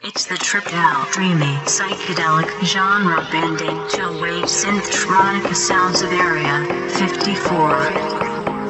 It's the tripped out, dreamy, psychedelic, genre-bending, chill-wave synth-tronica sounds of Area 54.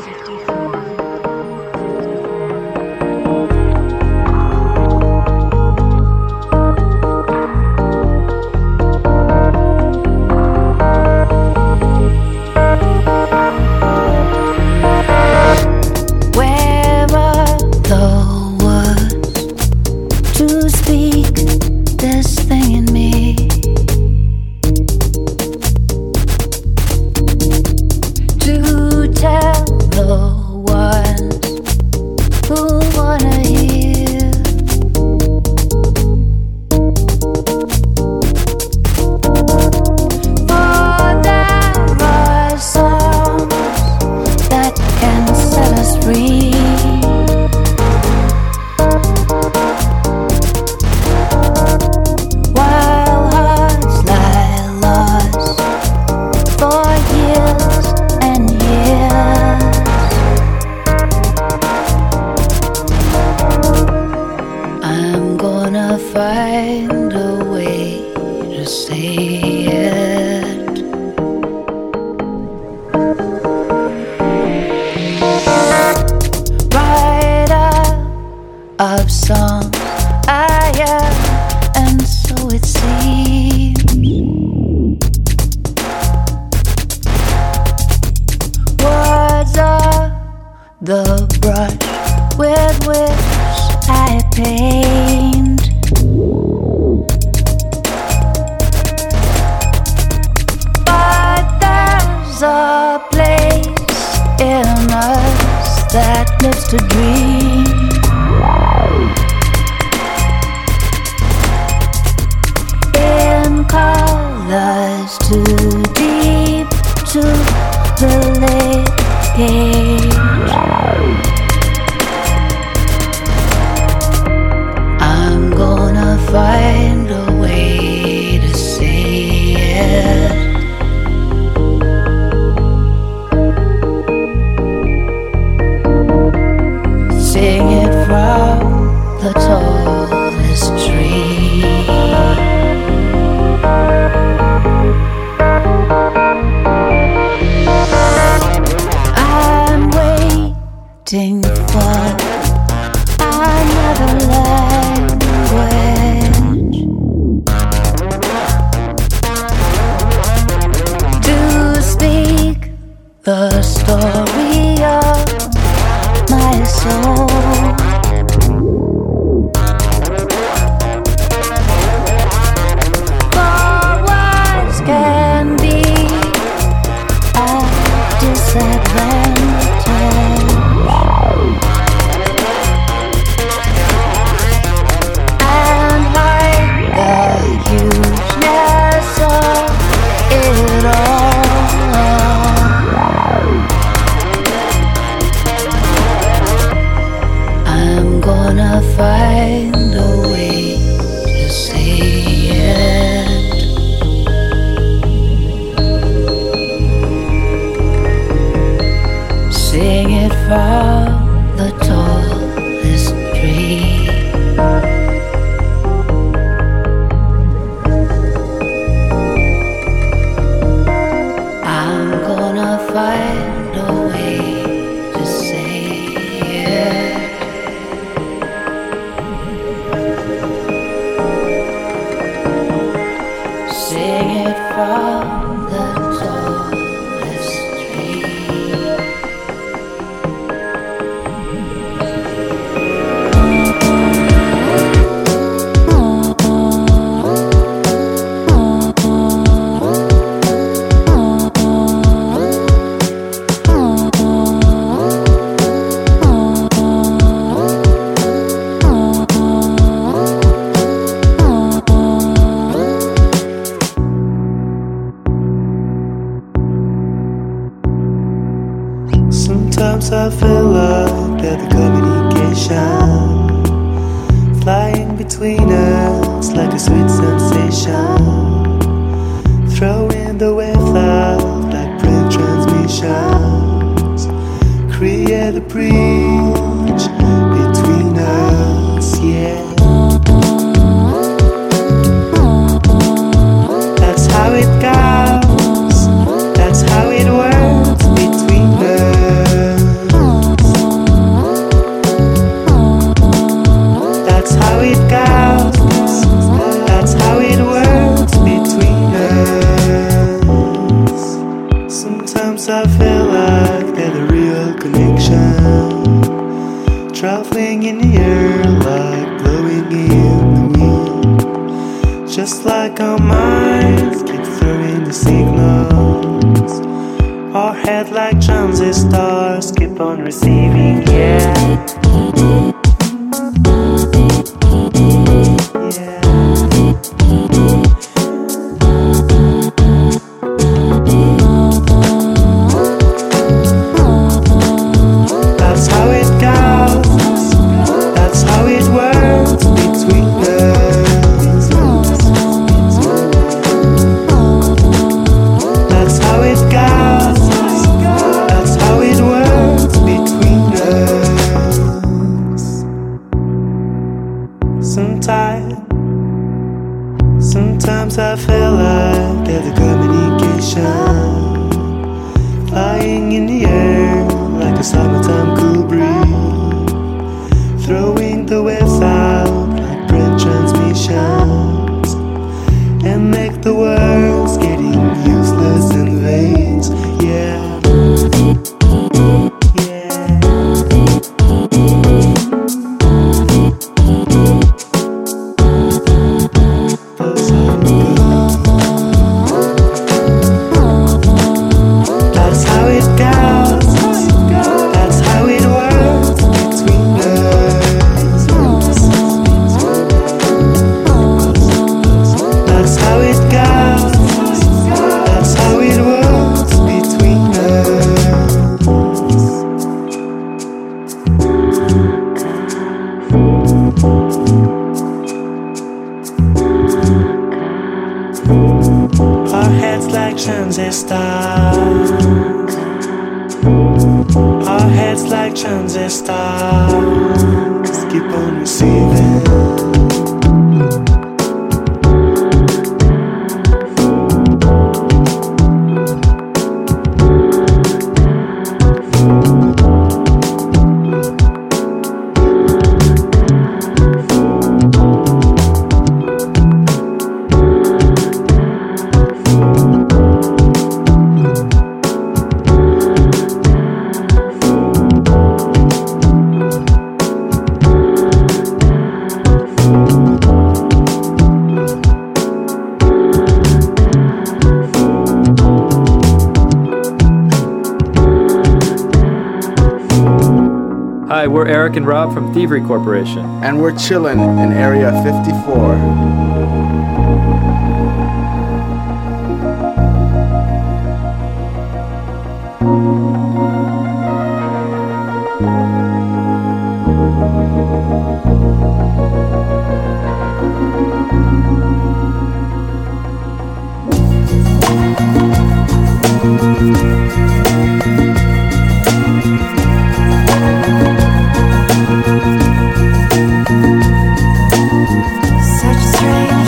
Create a bridge between us, yeah. Just like our minds keep throwing the signals, our head like transistors keep on receiving, yeah. That's how it goes, that's how it works between us. That's how it goes, that's how it works between us. Sometimes I feel like there's a communication flying in the air like a summertime cool breeze, throwing the waves out like brain transmissions, and make the world's getting useless in veins, yeah. That's how it goes, that's how it works between us. That's how it goes, that's how it works between us. Our heads like transistors, our heads like transistors keep on receiving. Hi, we're Eric and Rob from Thievery Corporation. And we're chillin' in Area 54. Such a strange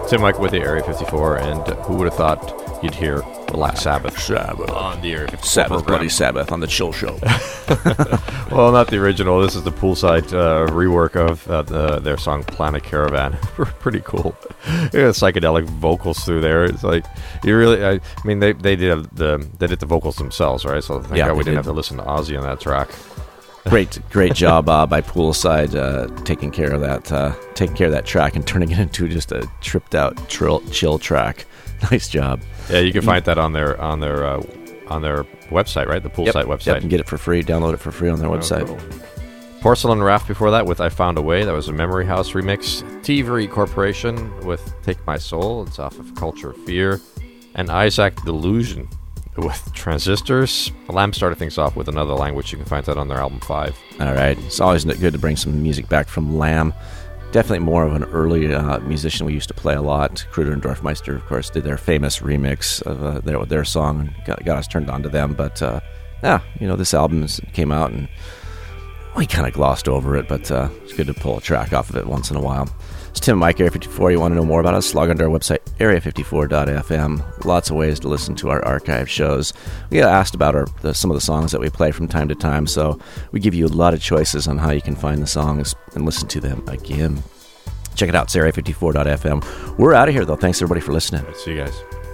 Tim Mike with the Area 54, and who would have thought you'd hear Black Sabbath on the Area 54 Sabbath, program. Bloody Sabbath on the Chill Show. Well, not the original. This is the Poolside rework of their song Planet Caravan. Pretty cool. Psychedelic vocals through there. It's like you really. I mean, they did the vocals themselves, right? So thank God we didn't have to listen to Ozzy on that track. Great job by Poolside taking care of that track and turning it into just a tripped out chill track. Nice job. Yeah, you can find that on their website, right? The Poolside website. Yep, you can get it for free. Download it for free on their website. Cool. Porcelain Raft before that with I Found a Way. That was a Memory House remix. Thievery Corporation with Take My Soul. It's off of Culture of Fear. And Isaac Delusion with Transistors. Lamb started things off with Another Language. You can find that on their album 5. All right. It's always good to bring some music back from Lamb. Definitely more of an early musician we used to play a lot. Kruder and Dorfmeister, of course, did their famous remix of their song and got us turned on to them. But, this album came out and we kind of glossed over it, but it's good to pull a track off of it once in a while. It's Tim and Mike, Area 54. You want to know more about us? Log on to our website, area54.fm. Lots of ways to listen to our archive shows. We get asked about some of the songs that we play from time to time, so we give you a lot of choices on how you can find the songs and listen to them again. Check it out, it's area54.fm. We're out of here, though. Thanks, everybody, for listening. See you guys.